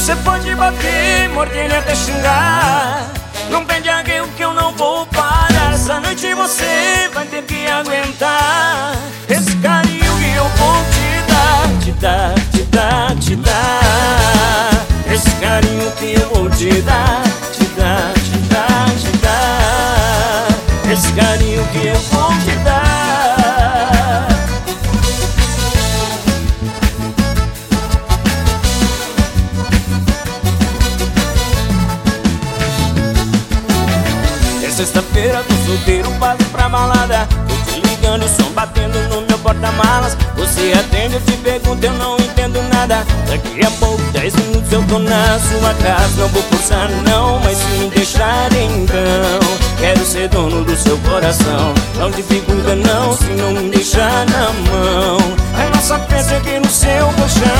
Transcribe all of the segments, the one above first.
Você pode bater, morder e até xingar. Não pede alguém que eu não vou parar. Essa noite você vai ter que aguentar esse carinho que eu vou te dar. Te dar, te dar, te dar. Esse carinho que eu vou te dar. Te dar, te dar, te dar. Esse carinho que eu vou te dar. Sexta-feira tô solteiro, passo pra balada. Tô te ligando, o som batendo no meu porta-malas. Você atende, eu te pergunto, eu não entendo nada. Daqui a pouco, 10 minutos eu tô na sua casa. Não vou forçar não, mas se me deixar então quero ser dono do seu coração. Não dificulta não, se não me deixar na mão. É nossa festa aqui no seu colchão.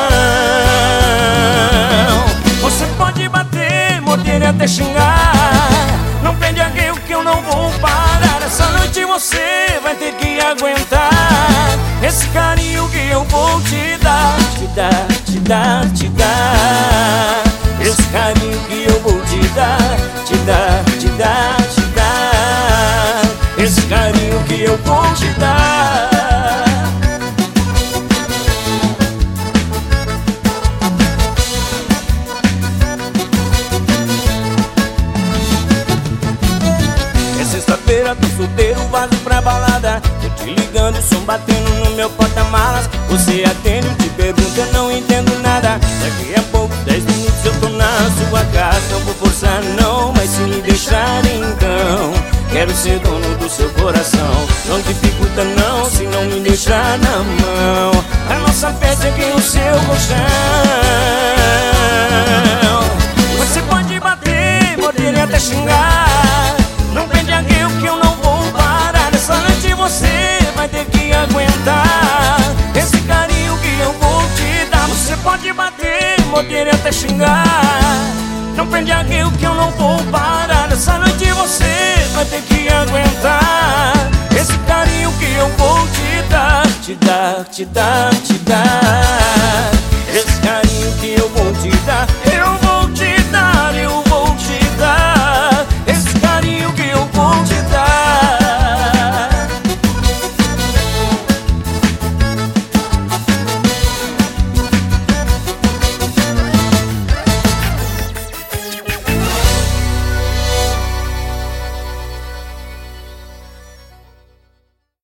Você pode bater, morder e até xingar. Não prende alguém que eu não vou parar. Essa noite você vai ter que aguentar esse carinho que eu vou te dar. Te dar, te dar, te dar. Esse carinho que eu vou te dar. Te dar, te dar, te dar. Esse carinho que eu vou te dar. Sexta-feira tô solteiro, vaso pra balada. Tô te ligando, o som batendo no meu porta-malas. Você atende, eu te pergunto, eu não entendo nada. Daqui a pouco, 10 minutos eu tô na sua casa. Não vou forçar não, mas se me deixar então quero ser dono do seu coração. Não dificulta não, se não me deixar na mão. A nossa festa aqui no seu colchão. Você pode bater, morder e até xingar. Não prende alguém que eu não vou parar. Essa noite você vai ter que aguentar esse carinho que eu vou te dar. Você pode bater, morder e até xingar. Não prende alguém que eu não vou parar. Essa noite você vai ter que aguentar esse carinho que eu vou te dar. Te dar, te dar, te dar.